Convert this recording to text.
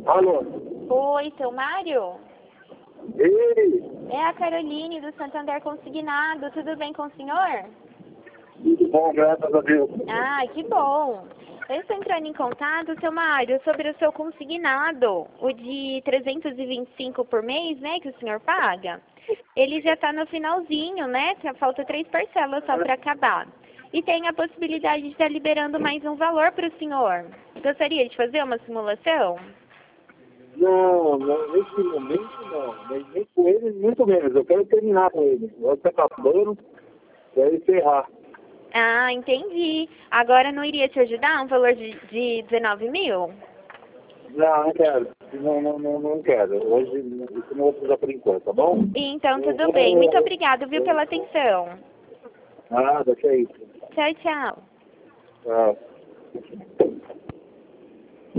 Alô? Oi, seu Mário? Ei, É a Caroline do Santander Consignado. Tudo bem com o senhor? tudo bom, graças a Deus. Ah, que bom. Eu estou entrando em contato, seu Mário, sobre o seu consignado, o de 325 por mês, né, que o senhor paga. Ele já está no finalzinho, né? Falta 3 parcelas só para acabar. E tem a possibilidade de estar liberando mais um valor para o senhor. Gostaria de fazer uma simulação? Não, nesse momento não, mas nem com ele, muito menos. Eu quero terminar com ele. Agora tá acabando, quero encerrar. Ah, entendi. Agora não iria te ajudar um valor de 19 mil? Não quero. Não quero. Hoje isso não vou precisar por enquanto, tá bom? Então, tudo bem. Muito obrigado, viu, pela atenção. Nada, que é isso. Tchau, tchau. Tchau.